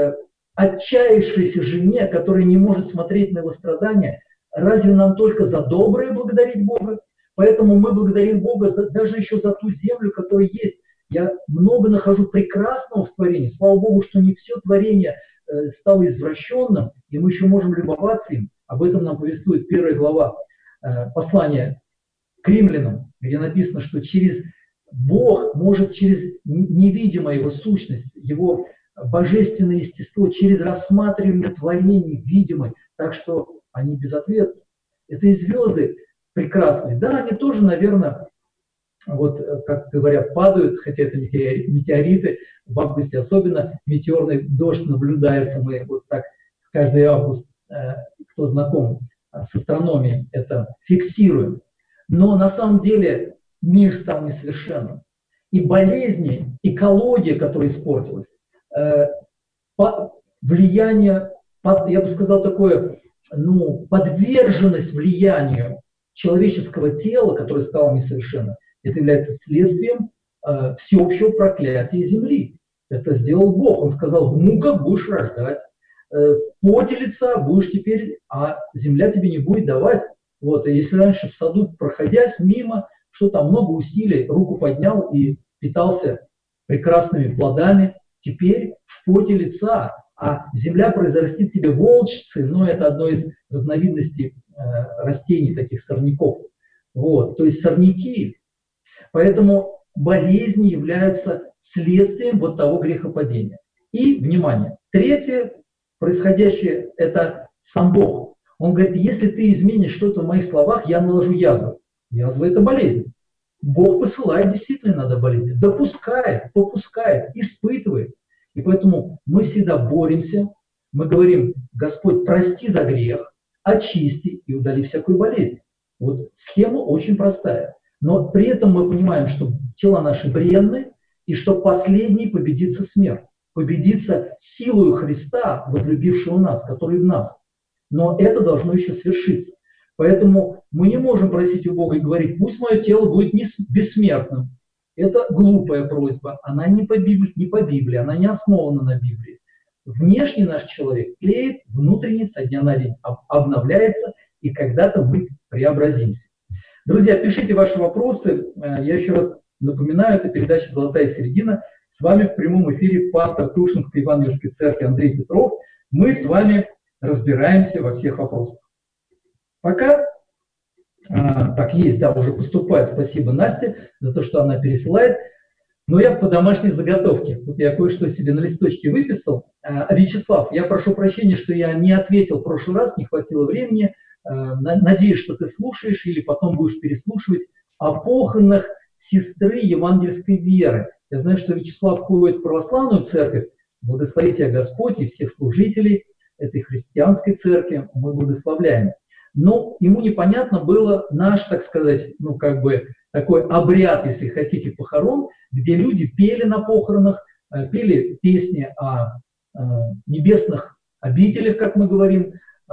отчаявшейся жене, которая не может смотреть на его страдания, разве нам только за доброе благодарить Бога? Поэтому мы благодарим Бога даже еще за ту землю, которая есть. Я много нахожу прекрасного в творении. Слава Богу, что не все творение стало извращенным, и мы еще можем любоваться им. Об этом нам повествует 1 глава послания к римлянам, где написано, что Бог может через невидимое его сущность, его божественное естество, через рассматривание творений видимой, так что они безответны. Это и звезды прекрасные. Да, они тоже, наверное, вот, как говорят, падают, хотя это метеориты, в августе особенно метеорный дождь наблюдается, мы вот так каждый август, кто знаком с астрономией, это фиксируем. Но на самом деле мир стал несовершенным. И болезни, экология, которая испортилась, влияние, я бы сказал, такое, подверженность влиянию человеческого тела, которое стало несовершенным, это является следствием всеобщего проклятия земли. Это сделал Бог. Он сказал: в муках будешь рождать, в поте лица будешь теперь, а земля тебе не будет давать. Вот. И если раньше в саду, проходясь мимо, что там много усилий, руку поднял и питался прекрасными плодами, теперь в поте лица, а земля произрастит тебе волчицы, но это одно из разновидностей растений, таких сорняков. Вот. То есть сорняки. Поэтому болезни являются следствием вот того грехопадения. И, внимание, третье, происходящее, это сам Бог. Он говорит: если ты изменишь что-то в моих словах, я наложу язву. Язва – это болезнь. Бог посылает действительно иногда болезни, допускает, попускает, испытывает. И поэтому мы всегда боремся, мы говорим: Господь, прости за грех, очисти и удали всякую болезнь. Вот схема очень простая. Но при этом мы понимаем, что тела наши бренны, и что последний победится смерть, победится силою Христа, возлюбившего нас, который в нас. Но это должно еще свершиться. Поэтому мы не можем просить у Бога и говорить: пусть мое тело будет бессмертным. Это глупая просьба, она не по Библии, она не основана на Библии. Внешний наш человек тлеет, внутренний со дня на день обновляется, и когда-то мы преобразимся. Друзья, пишите ваши вопросы. Я еще раз напоминаю, это передача «Золотая середина». С вами в прямом эфире пастор Тушинской Евангельской церкви Андрей Петров. Мы с вами разбираемся во всех вопросах. Пока так есть, да, уже поступает. Спасибо Насте за то, что она пересылает. Но я по домашней заготовке. Вот я кое-что себе на листочке выписал. Вячеслав, я прошу прощения, что я не ответил в прошлый раз, не хватило времени. Надеюсь, что ты слушаешь или потом будешь переслушивать о похоронах сестры евангельской веры. Я знаю, что Вячеслав ходит в православную церковь. Благослови тебя Господь и всех служителей этой христианской церкви мы благословляем. Но ему непонятно было наш, так сказать, такой обряд, если хотите, похорон, где люди пели на похоронах, пели песни о небесных обителях, как мы говорим,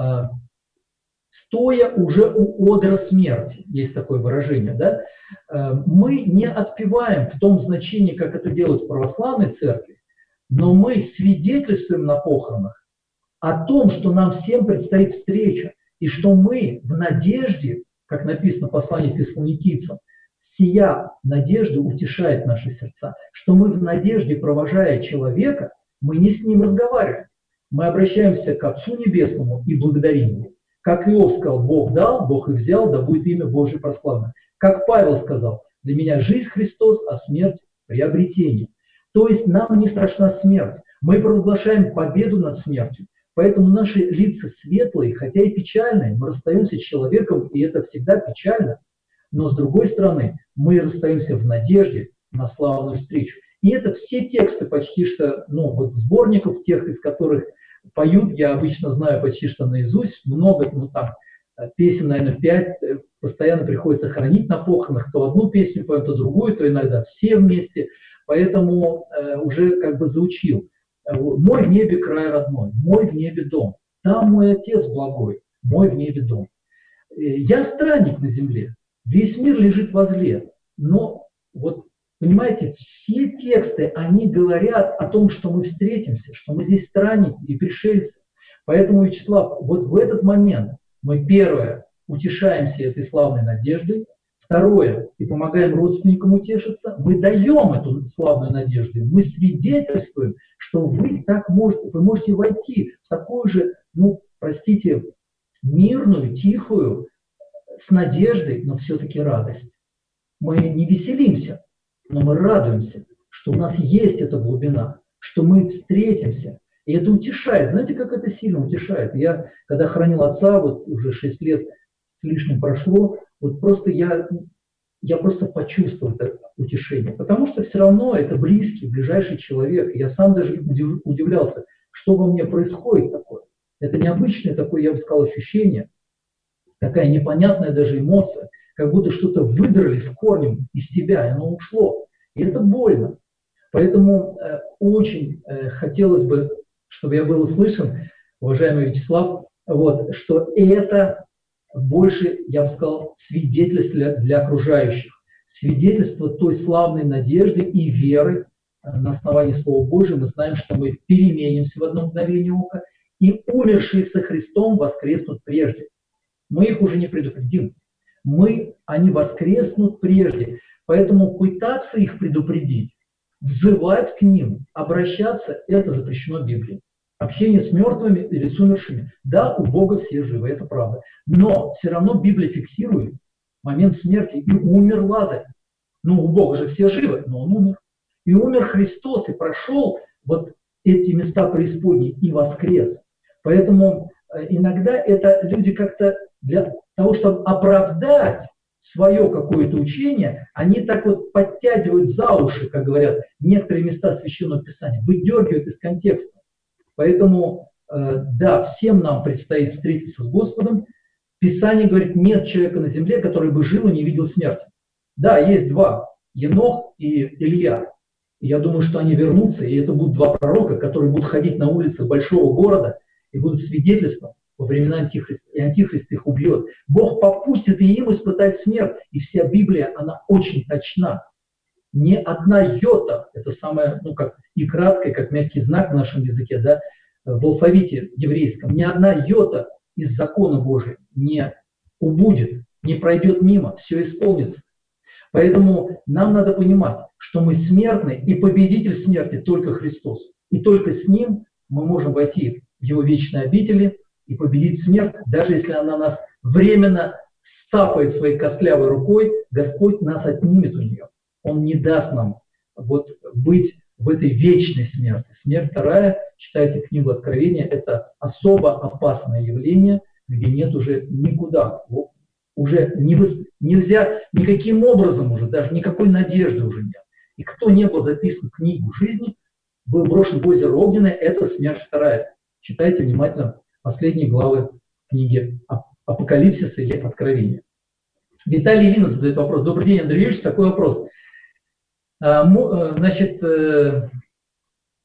стоя уже у одра смерти, есть такое выражение, да? Мы не отпеваем в том значении, как это делают в православной церкви, но мы свидетельствуем на похоронах о том, что нам всем предстоит встреча, и что мы в надежде, как написано в послании к Фессалоникийцам, сия надежда утешает наши сердца, что мы в надежде, провожая человека, мы не с ним разговариваем, мы обращаемся к Отцу Небесному и благодарим Его. Как Иов сказал, Бог дал, Бог и взял, да будет имя Божие прославлено. Как Павел сказал, для меня жизнь Христос, а смерть приобретение. То есть нам не страшна смерть, мы провозглашаем победу над смертью. Поэтому наши лица светлые, хотя и печальные, мы расстаемся с человеком, и это всегда печально, но с другой стороны, мы расстаемся в надежде на славную встречу. И это все тексты почти что, вот сборников, тех, из которых поют, я обычно знаю почти что наизусть, много, песен, наверное, 5, постоянно приходится хранить на похоронах, то одну песню поем, то другую, то иногда все вместе, поэтому уже как бы заучил. Мой в небе край родной, мой в небе дом, там мой Отец благой, мой в небе дом. Я странник на земле, весь мир лежит возле, но вот, понимаете, все тексты, они говорят о том, что мы встретимся, что мы здесь странники и пришельцы. Поэтому, Вячеслав, вот в этот момент мы, первое, утешаемся этой славной надеждой, второе, и помогаем родственникам утешиться, мы даем эту славную надежду, мы свидетельствуем, что вы можете войти в такую же, мирную, тихую, с надеждой, но все-таки радость. Мы не веселимся, но мы радуемся, что у нас есть эта глубина, что мы встретимся. И это утешает. Знаете, как это сильно утешает? Я, когда хоронил отца, вот уже 6 лет с лишним прошло, вот просто я просто почувствовал это утешение. Потому что все равно это близкий, ближайший человек. Я сам даже удивлялся, что во мне происходит такое. Это необычное такое, я бы сказал, ощущение, такая непонятная даже эмоция, как будто что-то выдрали с корнем из тебя, и оно ушло. И это больно. Поэтому очень хотелось бы, чтобы я был услышан, уважаемый Вячеслав, что это больше, я бы сказал, свидетельство для окружающих. Свидетельство той славной надежды и веры на основании Слова Божьего. Мы знаем, что мы переменимся в одно мгновение ока, и умершие со Христом воскреснут прежде. Мы их уже не предупредим. Они воскреснут прежде. Поэтому пытаться их предупредить, взывать к ним, обращаться, это запрещено Библией. Общение с мертвыми или с умершими. Да, у Бога все живы, это правда. Но все равно Библия фиксирует момент смерти. И умер Лазарь. У Бога же все живы, но он умер. И умер Христос, и прошел вот эти места преисподней и воскрес. Поэтому иногда это люди как-то для того, чтобы оправдать свое какое-то учение, они так вот подтягивают за уши, как говорят, некоторые места Священного Писания, выдергивают из контекста. Поэтому, да, всем нам предстоит встретиться с Господом. Писание говорит, нет человека на земле, который бы жил и не видел смерти. Да, есть два, Енох и Илья. И я думаю, что они вернутся, и это будут два пророка, которые будут ходить на улицы большого города и будут свидетельством во времена Антихриста, и Антихрист их убьет. Бог попустит и им испытать смерть, и вся Библия, она очень точна. Ни одна йота, это самое, как и краткое, как мягкий знак в нашем языке, да, в алфавите еврейском, ни одна йота из закона Божия не убудет, не пройдет мимо, все исполнится. Поэтому нам надо понимать, что мы смертны, и победитель смерти только Христос. И только с Ним мы можем войти в Его вечные обители и победить смерть, даже если она нас временно стапает своей костлявой рукой, Господь нас отнимет у нее. Он не даст нам быть в этой вечной смерти. Смерть вторая, читайте книгу Откровения, это особо опасное явление, где нет уже никуда, уже нельзя никаким образом уже, даже никакой надежды уже нет. И кто не был записан в книгу жизни, был брошен в озеро Огненное, это смерть вторая. Читайте внимательно последние главы книги Апокалипсиса или Откровения. Виталий Винос задает вопрос. Добрый день, Андрей Ильич, такой вопрос. Значит,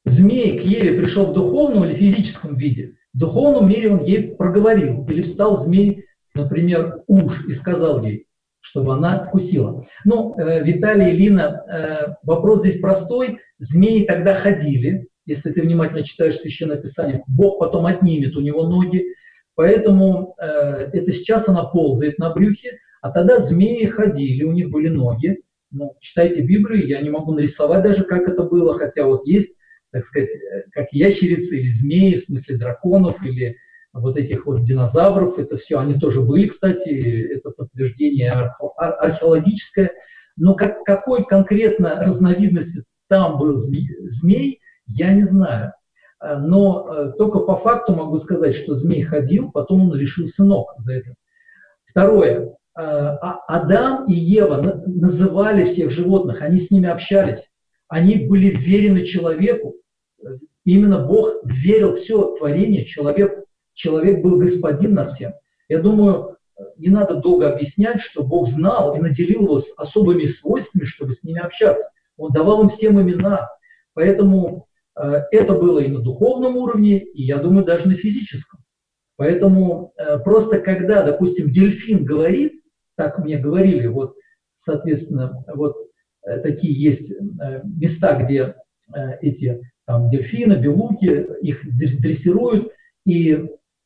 змей к Еве пришел в духовном или физическом виде. В духовном мире он ей проговорил. Или встал змей, например, уж и сказал ей, чтобы она вкусила. Ну, Виталий и Лина, вопрос здесь простой. Змеи тогда ходили. Если ты внимательно читаешь Священное Писание, Бог потом отнимет у него ноги. Поэтому это сейчас она ползает на брюхе, а тогда змеи ходили, у них были ноги. Ну, читайте Библию, я не могу нарисовать даже, как это было, хотя вот есть, так сказать, как ящерицы или змеи, в смысле драконов, или вот этих вот динозавров, это все, они тоже были, кстати, это подтверждение археологическое. Но какой конкретно разновидности там был змей, я не знаю. Но только по факту могу сказать, что змей ходил, потом он лишился ног за это. Второе. Адам и Ева называли всех животных, они с ними общались, они были верены человеку. Именно Бог верил в все творение, человек был господин над всем. Я думаю, не надо долго объяснять, что Бог знал и наделил его особыми свойствами, чтобы с ними общаться. Он давал им всем имена. Поэтому это было и на духовном уровне, и, я думаю, даже на физическом. Поэтому просто когда, допустим, дельфин говорит, так мне говорили, вот, соответственно, вот такие есть места, где эти там дельфины, белуги, их дрессируют, и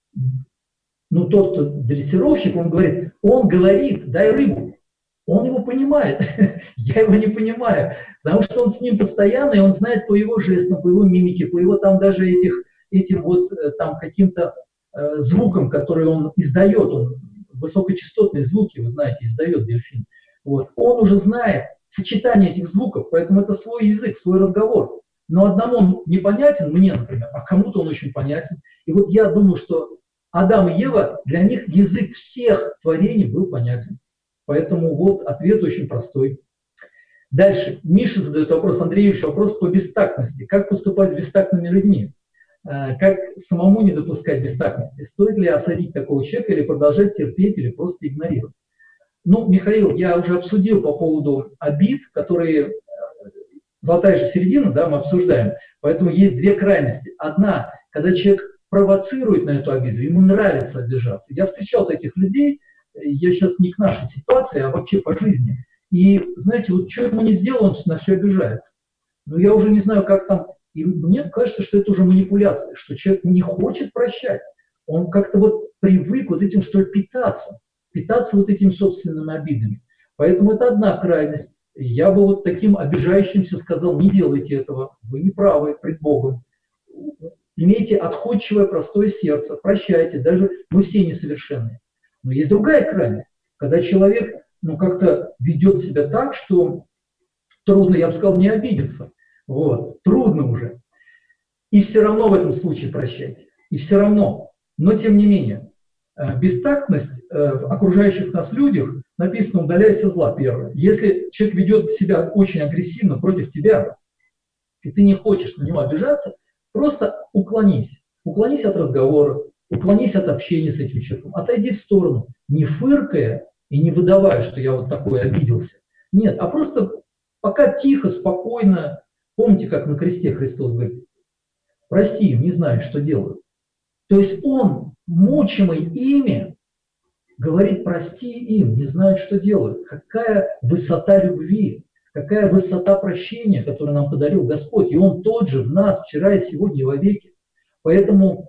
ну, тот, кто дрессировщик, он говорит, дай рыбу. Он его понимает, я его не понимаю, потому что он с ним постоянно, и он знает по его жестам, по его мимике, по его там даже этим вот там каким-то звукам, которые он издает, он высокочастотные звуки, вы знаете, издает дельфин. Вот. Он уже знает сочетание этих звуков, поэтому это свой язык, свой разговор. Но одному он непонятен, мне, например, а кому-то он очень понятен. И вот я думаю, что Адам и Ева, для них язык всех творений был понятен. Поэтому вот ответ очень простой. Дальше. Миша задает вопрос, Андреевич, вопрос по бестактности. Как поступать с бестактными людьми? Как самому не допускать бестактности? Стоит ли осадить такого человека или продолжать терпеть, или просто игнорировать? Ну, Михаил, я уже обсудил по поводу обид, которые золотая же середина, да, мы обсуждаем. Поэтому есть две крайности. Одна, когда человек провоцирует на эту обиду, ему нравится обижаться. Я встречал таких людей, я сейчас не к нашей ситуации, а вообще по жизни. И, знаете, вот что ему не сделал, он на все обижается. Но я уже не знаю, как там. И мне кажется, что это уже манипуляция, что человек не хочет прощать. Он как-то вот привык вот этим, что ли, питаться вот этими собственными обидами. Поэтому это одна крайность. Я бы вот таким обижающимся сказал, не делайте этого, вы не правы пред Богом. Имейте отходчивое, простое сердце, прощайте, даже мы все несовершенные. Но есть другая крайность, когда человек, ну, как-то ведет себя так, что трудно, я бы сказал, не обидеться. Вот, трудно уже. И все равно в этом случае прощайте. И все равно. Но тем не менее, бестактность в окружающих нас людях написано «удаляйся зла» первое. Если человек ведет себя очень агрессивно против тебя, и ты не хочешь на него обижаться, просто уклонись. Уклонись от разговора, уклонись от общения с этим человеком. Отойди в сторону, не фыркая и не выдавая, что я вот такой обиделся. Нет, а просто пока тихо, спокойно. Помните, как на кресте Христос говорит, прости им, не знаю, что делают. То есть он, мучимый ими, говорит, прости им, не знают, что делают. Какая высота любви, какая высота прощения, которую нам подарил Господь. И Он тот же в нас вчера и сегодня и вовеки. Поэтому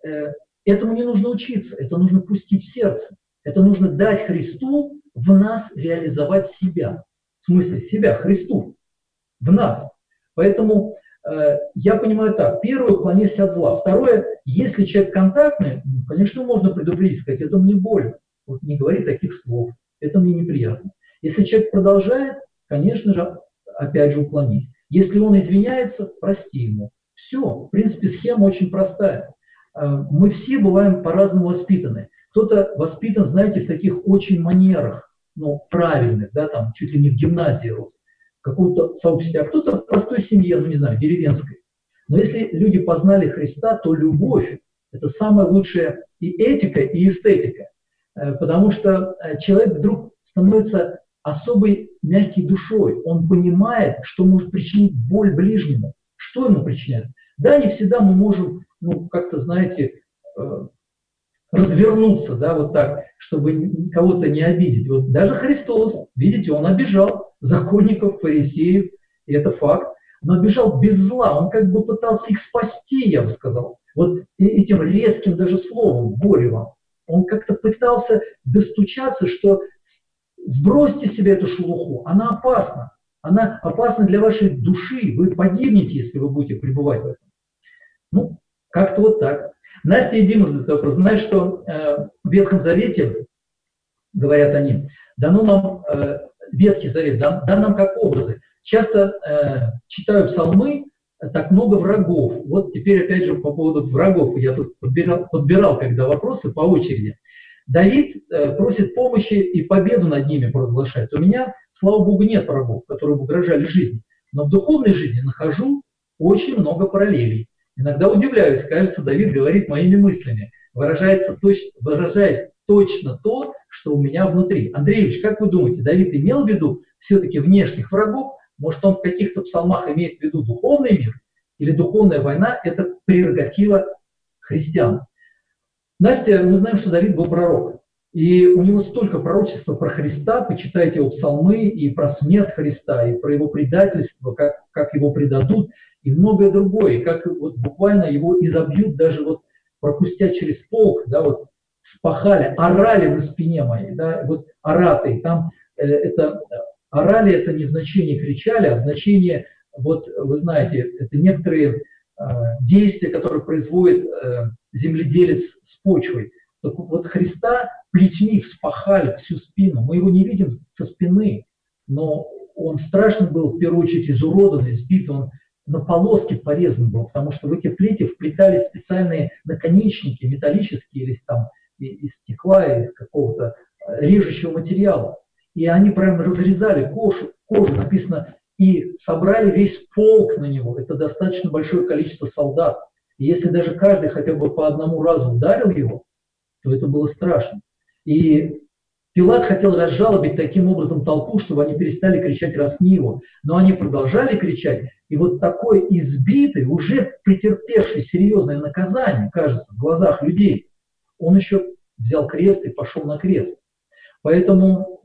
этому не нужно учиться, это нужно пустить в сердце. Это нужно дать Христу в нас реализовать себя. В смысле себя, Христу, в нас. Поэтому я понимаю так. Первое, уклонись от зла. Второе, если человек контактный, конечно, можно предупредить, сказать, это мне больно. Вот не говори таких слов, это мне неприятно. Если человек продолжает, конечно же, опять же уклонись. Если он извиняется, прости ему. Все, в принципе, схема очень простая. Мы все бываем по-разному воспитаны. Кто-то воспитан, знаете, в таких очень манерах, ну, правильных, да, там, чуть ли не в гимназии рос, в каком-то сообществе, а кто-то в простой семье, ну, не знаю, деревенской. Но если люди познали Христа, то любовь – это самая лучшая и этика, и эстетика. Потому что человек вдруг становится особой мягкой душой. Он понимает, что может причинить боль ближнему. Что ему причиняет? Да, не всегда мы можем, ну, как-то, знаете, развернуться, да, вот так, чтобы кого-то не обидеть. Вот даже Христос, видите, он обижал законников, фарисеев, и это факт, но обижал без зла, он как бы пытался их спасти, я бы сказал. Вот этим резким даже словом, горевом, он как-то пытался достучаться, что сбросьте себе эту шелуху, она опасна для вашей души, вы погибнете, если вы будете пребывать в этом. Ну, как-то вот так. Настя и Дима задают вопрос. Знаешь, что в Ветхом Завете, говорят они, дано нам, Ветхий Завет дан нам как образы. Часто читаю псалмы, так много врагов. Вот теперь опять же по поводу врагов. Я тут подбирал когда вопросы по очереди. Давид просит помощи и победу над ними провозглашает. У меня, слава Богу, нет врагов, которые бы угрожали жизни. Но в духовной жизни нахожу очень много параллелей. Иногда удивляюсь, кажется, Давид говорит моими мыслями, выражает точно то, что у меня внутри. Андрей Ильич, как вы думаете, Давид имел в виду все-таки внешних врагов? Может, он в каких-то псалмах имеет в виду духовный мир? Или духовная война – это прерогатива христиан? Настя, мы знаем, что Давид был пророк. И у него столько пророчества про Христа, почитайте его псалмы, и про смерть Христа, и про его предательство, как его предадут, и многое другое, и как вот буквально его изобьют, даже вот пропустя через полк, да, вот спахали, орали на спине моей, да, вот ораты, там орали это не значение кричали, а значение, вот вы знаете, это некоторые действия, которые производит земледелец с почвой. Так вот Христа плетьми вспахали всю спину, мы его не видим со спины, но он страшно был, в первую очередь, изуродован, избит, он на полоски порезан был, потому что в эти плети вплетались специальные наконечники металлические или там из стекла, или из какого-то режущего материала. И они прям разрезали кожу, написано, и собрали весь полк на него. Это достаточно большое количество солдат. И если даже каждый хотя бы по одному разу ударил его, то это было страшно. И Пилат хотел разжалобить таким образом толпу, чтобы они перестали кричать «распни его». Но они продолжали кричать. И вот такой избитый, уже претерпевший серьезное наказание, кажется, в глазах людей, он еще взял крест и пошел на крест. Поэтому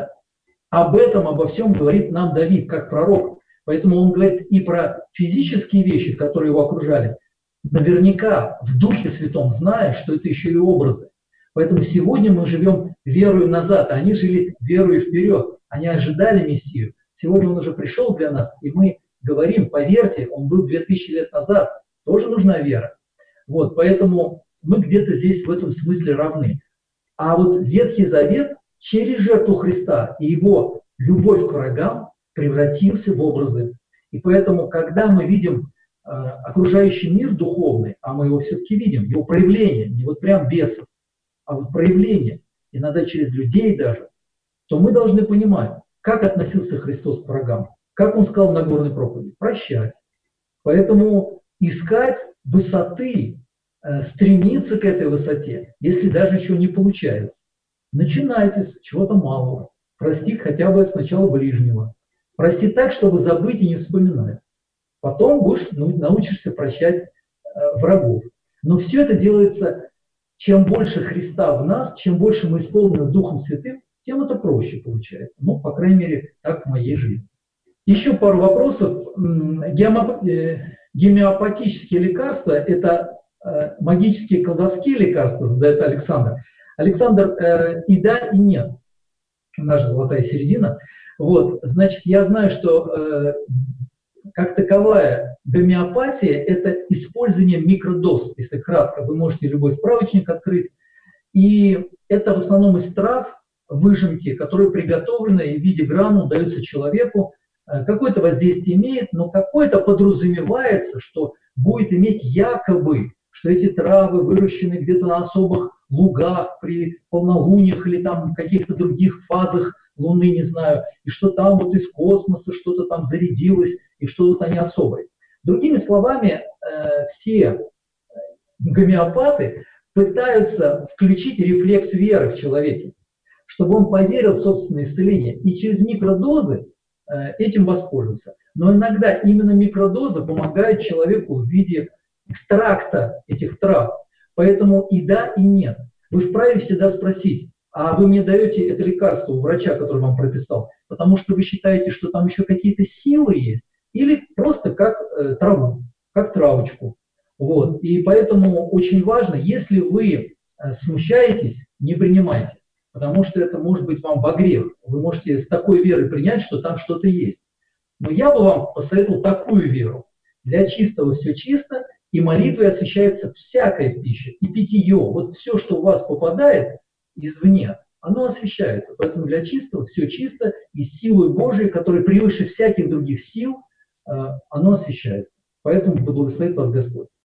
обо всем говорит нам Давид, как пророк. Поэтому он говорит и про физические вещи, которые его окружали, наверняка в Духе Святом, зная, что это еще и образы. Поэтому сегодня мы живем верою назад, а они жили верою вперед. Они ожидали Мессию. Сегодня он уже пришел для нас, и мы говорим, поверьте, он был 2000 лет назад. Тоже нужна вера. Вот, поэтому мы где-то здесь в этом смысле равны. А вот Ветхий Завет через жертву Христа и его любовь к врагам превратился в образы. И поэтому, когда мы видим окружающий мир духовный, а мы его все-таки видим, его проявление, не вот прям бесов, а вот проявление, иногда через людей даже, то мы должны понимать, как относился Христос к врагам, как он сказал в Нагорной проповеди, прощать. Поэтому искать высоты, стремиться к этой высоте, если даже еще не получается. Начинайте с чего-то малого, простить хотя бы сначала ближнего. Прости так, чтобы забыть и не вспоминать. Потом будешь, научишься прощать врагов. Но все это делается, чем больше Христа в нас, чем больше мы исполнены Духом Святым, тем это проще получается. Ну, по крайней мере, так в моей жизни. Еще пару вопросов. Гомеопатические лекарства – это магические колдовские лекарства, задает Александр. Александр, и да, и нет. Наша золотая середина. Вот, значит, я знаю, что как таковая гомеопатия – это использование микродоз, если кратко. Вы можете любой справочник открыть. И это в основном из трав, выжимки, которые приготовлены в виде гранул, даются человеку. Какое-то воздействие имеет, но какое-то подразумевается, что будет иметь якобы, что эти травы выращены где-то на особых лугах при полнолуниях или там в каких-то других фазах Луны, не знаю, и что там вот из космоса что-то там зарядилось, и что вот они особые. Другими словами, все гомеопаты пытаются включить рефлекс веры в человеке, чтобы он поверил в собственное исцеление. И через микродозы этим воспользоваться. Но иногда именно микродоза помогает человеку в виде экстракта этих трав. Поэтому и да, и нет. Вы вправе всегда спросить, а вы мне даете это лекарство у врача, который вам прописал, потому что вы считаете, что там еще какие-то силы есть, или просто как траву, как травочку. Вот. И поэтому очень важно, если вы смущаетесь, не принимайте, потому что это может быть вам во грех. Вы можете с такой верой принять, что там что-то есть. Но я бы вам посоветовал такую веру. Для чистого все чисто, и молитвой освящается всякая пища, и питье. Вот все, что у вас попадает извне, оно освящается. Поэтому для чистого все чисто, и силой Божией, которая превыше всяких других сил, оно освящается. Поэтому благословит вас Господь.